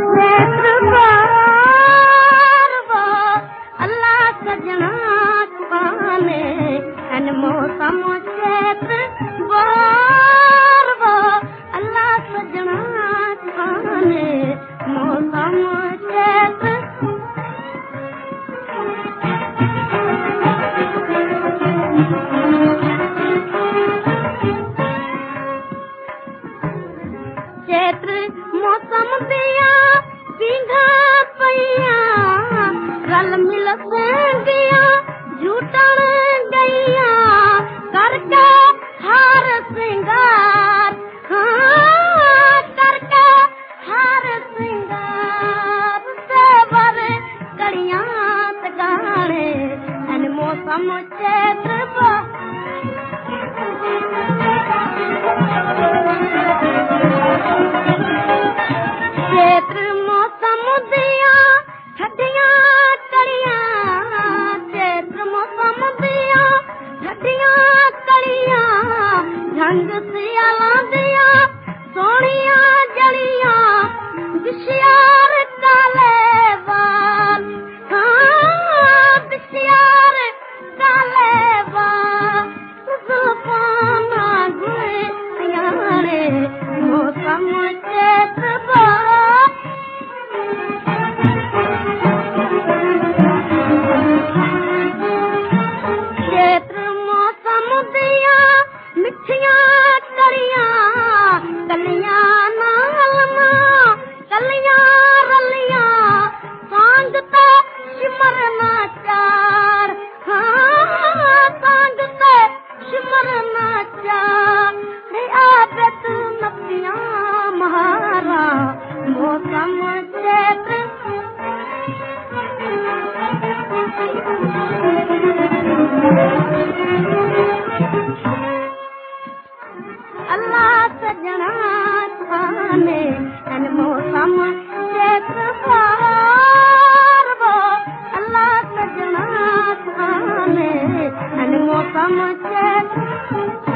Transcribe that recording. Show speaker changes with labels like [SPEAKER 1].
[SPEAKER 1] मौसम दिया पींघा पैया रल मिल दिया झूठन गैया करके हार सिंगार करके हार सिंगार से बर कड़ियां गाने मौसम चैत्र चैत्र मौसम दिया ठंडियां कड़ियां चैत्र मौसम दिया ठंडियां कड़ियां झंग सियाला दिया सोनिया जड़ियां बिशियार काले बाल बिशियार काले बाल जुल्फाना गुए यारे मौसम चैत्र चैत्र मौसम दिया मिठियां कड़ियां कलियां नालना कलियां रलियां सांग ते शिमर नाचार सांग ते शिमर नाचार आदत नपियां महारा मौसम चैत्र अल्लाह सजना थाने मौसम चैत्र पारबो अल्लाह सजना थाने मौसम चैत्र